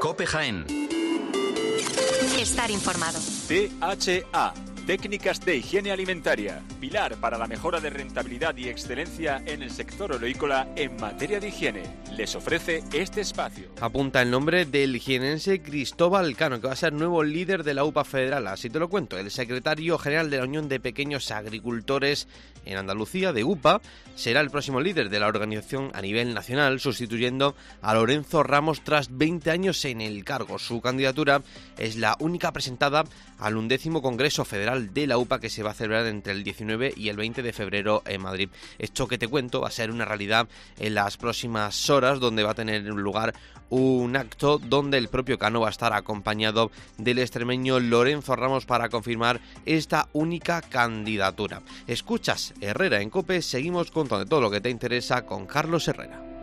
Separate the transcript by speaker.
Speaker 1: COPE Jaén.
Speaker 2: Estar informado.
Speaker 3: THA, técnicas de higiene alimentaria, pilar para la mejora de rentabilidad y excelencia en el sector oleícola en materia de higiene. Les ofrece este espacio.
Speaker 4: Apunta el nombre del jienense Cristóbal Cano, que va a ser nuevo líder de la UPA Federal. Así te lo cuento. El secretario general de la Unión de Pequeños Agricultores en Andalucía, de UPA, será el próximo líder de la organización a nivel nacional, sustituyendo a Lorenzo Ramos tras 20 años en el cargo. Su candidatura es la única presentada al 11º Congreso Federal de la UPA, que se va a celebrar entre el 19 y el 20 de febrero en Madrid. Esto que te cuento va a ser una realidad en las próximas horas, donde va a tener lugar un acto donde el propio Cano va a estar acompañado del extremeño Lorenzo Ramos para confirmar esta única candidatura. Escuchas Herrera en COPE, seguimos contando todo lo que te interesa con Carlos Herrera.